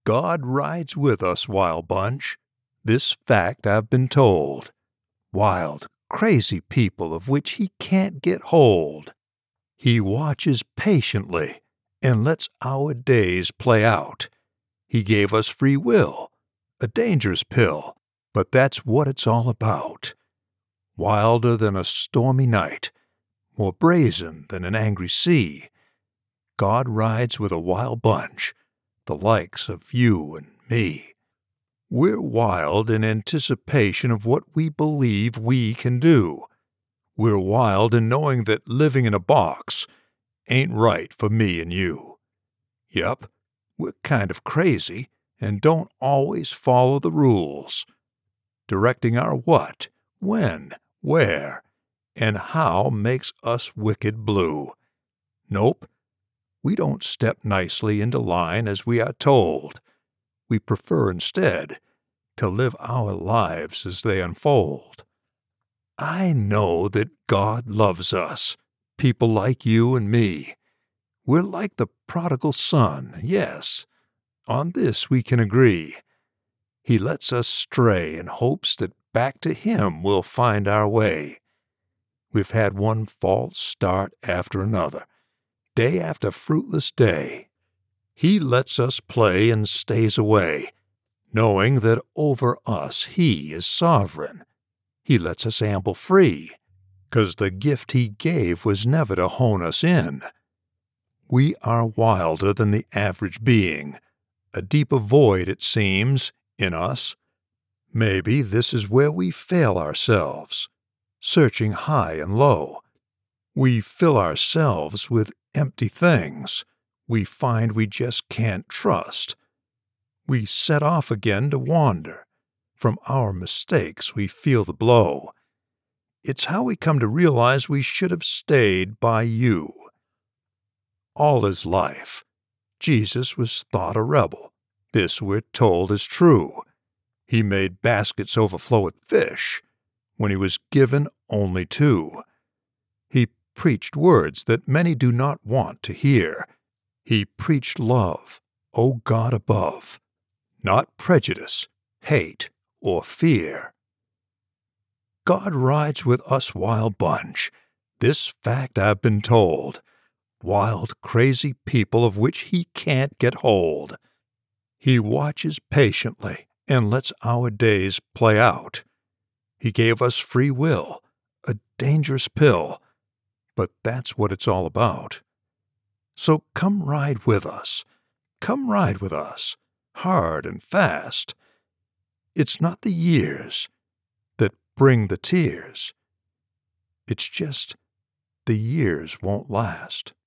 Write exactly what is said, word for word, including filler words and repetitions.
God rides with us, wild bunch. This fact I've been told. Wild, crazy people of which he can't get hold. He watches patiently and lets our days play out. He gave us free will, a dangerous pill, but that's what it's all about. Wilder than a stormy night, more brazen than an angry sea. God rides with a wild bunch, the likes of you and me. We're wild in anticipation of what we believe we can do. We're wild in knowing that living in a box ain't right for me and you. Yup, we're kind of crazy and don't always follow the rules. Directing our what, when, where, and how makes us wicked blue. Nope, we don't step nicely into line as we are told. We prefer instead to live our lives as they unfold. I know that God loves us, people like you and me. We're like the prodigal son, yes. On this we can agree. He lets us stray in hopes that back to Him we'll find our way. We've had one false start after another, day after fruitless day. He lets us play and stays away, knowing that over us He is sovereign. He lets us amble free, 'cause the gift He gave was never to hone us in. We are wilder than the average being, a deeper void, it seems, in us. Maybe this is where we fail ourselves, searching high and low. We fill ourselves with empty things we find we just can't trust. We set off again to wander. From our mistakes we feel the blow. It's how we come to realize we should have stayed by you. All his life, Jesus was thought a rebel. This we're told is true. He made baskets overflow with fish when he was given only two. He preached words that many do not want to hear. He preached love, O God above, not prejudice, hate, or fear. God rides with us, wild bunch. This fact I've been told. Wild, crazy people of which he can't get hold. He watches patiently and lets our days play out. He gave us free will, a dangerous pill, but that's what it's all about. So come ride with us. Come ride with us, hard and fast. It's not the years that bring the tears. It's just the years won't last.